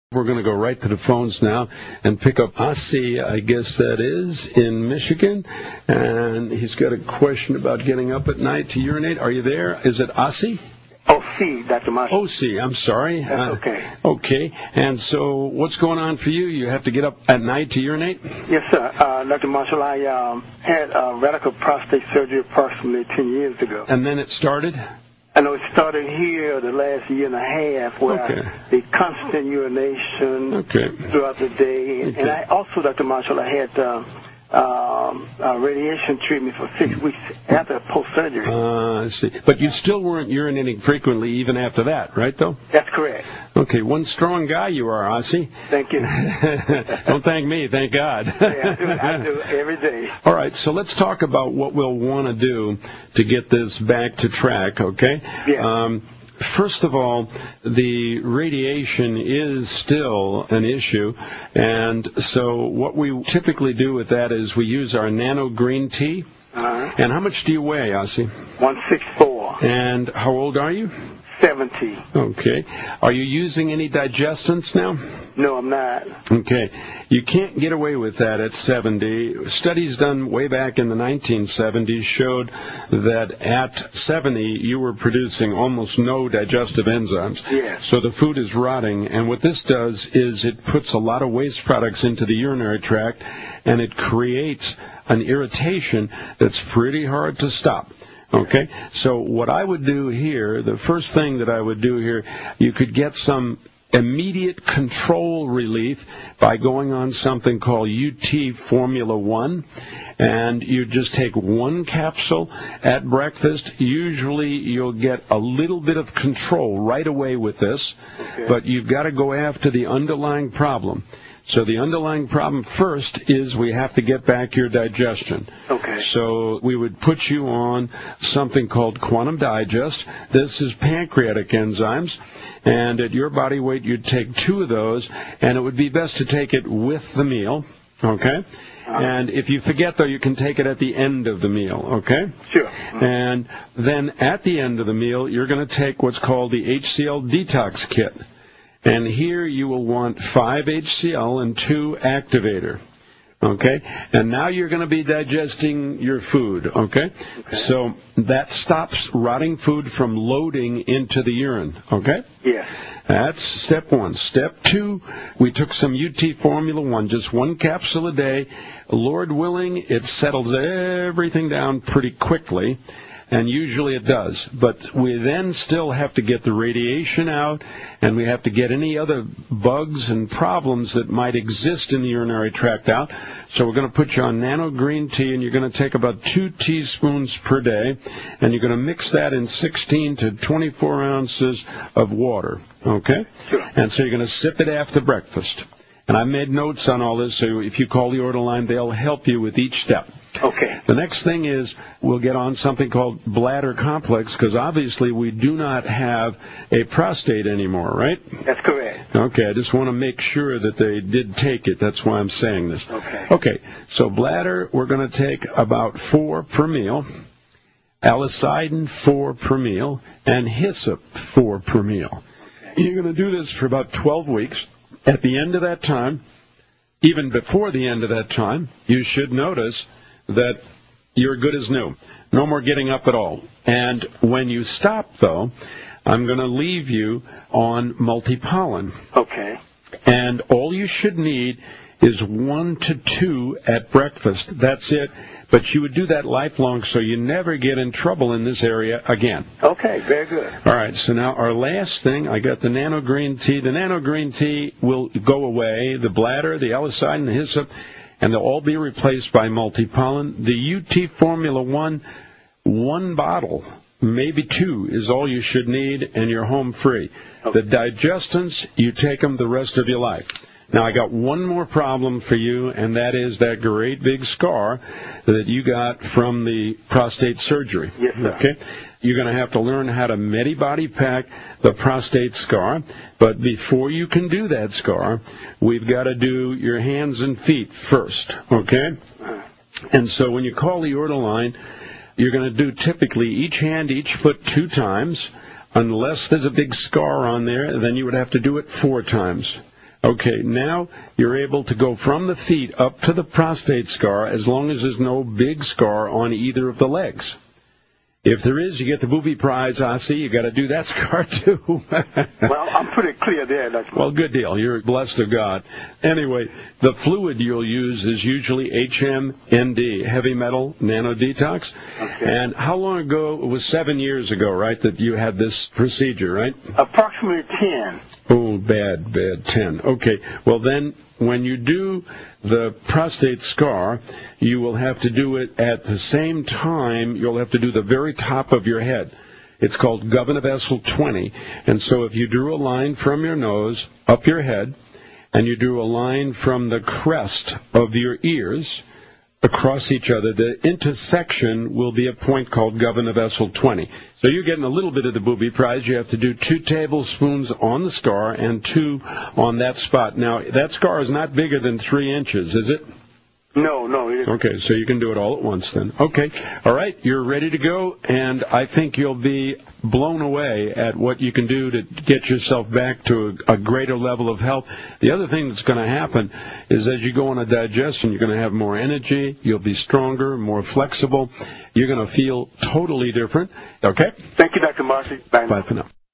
We're going to go right to the phones now and pick up Ossie, I guess that is, in Michigan. And he's got a question about getting up at night to urinate. Are you there? Is it Ossie? OC, Dr. Marshall. OC, I'm sorry. That's okay. Okay. And so what's going on for you? You have to get up at night to urinate? Yes, sir. Dr. Marshall, I had radical prostate surgery approximately 10 years ago. And then it started? I know it started here the last year and a half where the constant urination throughout the day. Okay. And I also, Dr. Marshall, I had radiation treatment for 6 weeks after post-surgery. I see. But you still weren't urinating frequently even after that, right, though? That's correct. Okay, one strong guy you are, Ossie. Thank you. Don't thank me, thank God. Yeah, I do every day. All right, so let's talk about what we'll want to do to get this back to track, okay? Yeah. First of all, the radiation is still an issue, and so what we typically do with that is we use our Nano Green Tea. And how much do you weigh, Ossie? 164. And how old are you? 70. Okay. Are you using any digestants now? No, I'm not. Okay. You can't get away with that at 70. Studies done way back in the 1970s showed that at 70 you were producing almost no digestive enzymes. Yes. So the food is rotting, and what this does is it puts a lot of waste products into the urinary tract, and it creates an irritation that's pretty hard to stop. Okay, so what I would do here, the first thing that I would do here, you could get some immediate control relief by going on something called UT Formula 1, and you just take one capsule at breakfast. Usually you'll get a little bit of control right away with this, but you've got to go after the underlying problem. So the underlying problem first is we have to get back your digestion. Okay. So we would put you on something called Quantum Digest. This is pancreatic enzymes, and at your body weight you'd take 2 of those, and it would be best to take it with the meal, okay? And if you forget, though, you can take it at the end of the meal, okay? Sure. And then at the end of the meal, you're going to take what's called the HCl Detox Kit. And here you will want 5 HCl and 2 activator. Okay? And now you're going to be digesting your food. Okay? So that stops rotting food from loading into the urine. Okay? Yeah. That's step 1. Step 2, we took some UT Formula 1, just 1 capsule a day. Lord willing, it settles everything down pretty quickly. And usually it does. But we then still have to get the radiation out, and we have to get any other bugs and problems that might exist in the urinary tract out. So we're going to put you on Nano Green Tea, and you're going to take about 2 teaspoons per day, and you're going to mix that in 16 to 24 ounces of water. Okay? Sure. And so you're going to sip it after breakfast. And I made notes on all this, so if you call the order line, they'll help you with each step. Okay. The next thing is we'll get on something called bladder complex, because obviously we do not have a prostate anymore, right? That's correct. Okay, I just want to make sure that they did take it. That's why I'm saying this. Okay. Okay, so bladder, we're going to take about 4 per meal, alicidin 4 per meal, and hyssop 4 per meal. Okay. You're going to do this for about 12 weeks. At the end of that time, even before the end of that time, you should notice that you're good as new. No more getting up at all. And when you stop, though, I'm going to leave you on multipollen. Okay. And all you should need is 1 to 2 at breakfast. That's it. But you would do that lifelong so you never get in trouble in this area again. Okay, very good. All right, so now our last thing, I got the Nano Green Tea. The Nano Green Tea will go away, the bladder, the alicidin, the hyssop, and they'll all be replaced by multipollen. The UT Formula 1 bottle, maybe 2, is all you should need, and you're home free. Okay. The digestants, you take them the rest of your life. Now, I got one more problem for you, and that is that great big scar that you got from the prostate surgery. Yes, sir. Okay? You're going to have to learn how to Medibody pack the prostate scar, but before you can do that scar, we've got to do your hands and feet first, okay? And so when you call the order line, you're going to do typically each hand, each foot 2 times. Unless there's a big scar on there, then you would have to do it 4 times. Okay, now you're able to go from the feet up to the prostate scar as long as there's no big scar on either of the legs. If there is, you get the booby prize, Ossie. You got to do that scar, too. Well, I'm pretty clear there. Well, good deal. You're blessed of God. Anyway, the fluid you'll use is usually HMND, heavy metal nano detox. Okay. And how long ago? It was 7 years ago, right, that you had this procedure, right? Approximately 10. Oh, bad, 10. Okay, well then, when you do the prostate scar, you will have to do it at the same time. You'll have to do the very top of your head. It's called Governor Vessel 20. And so if you drew a line from your nose up your head, and you drew a line from the crest of your ears across each other, the intersection will be a point called Governor Vessel 20. So you're getting a little bit of the booby prize. You have to do 2 tablespoons on the scar and 2 on that spot. Now, that scar is not bigger than 3 inches, is it? No. Okay, so you can do it all at once then. Okay, all right, you're ready to go, and I think you'll be blown away at what you can do to get yourself back to a greater level of health. The other thing that's going to happen is as you go on a digestion, you're going to have more energy, you'll be stronger, more flexible, you're going to feel totally different. Okay? Thank you, Dr. Marcy. Bye for now.